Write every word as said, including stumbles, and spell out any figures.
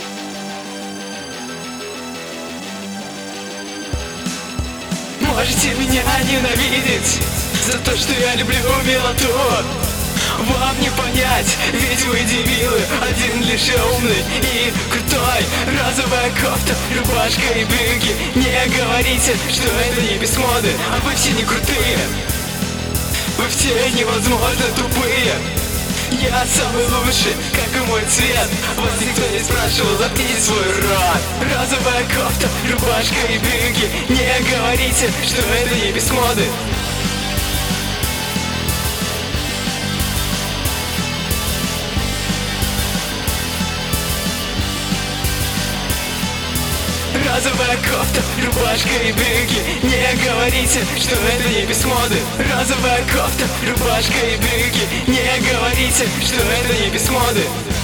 Можете меня ненавидеть за то, что я люблю милоту. Вам не понять, ведь вы дебилы. Один лишь умный и крутой. Розовая кофта, рубашка и брюки. Не говорите, что это не без моды. А вы все не крутые, вы все невозможно тупые. Я самый лучший, как и мой цвет. Вас никто не спрашивал, заткните свой рот. Розовая кофта, рубашка и брюки. Не говорите, что это не без моды. Розовая кофта, рубашка и брюки. Не говорите, что это не без моды. Розовая кофта, рубашка и брюки. Не говорите, что это не без моды.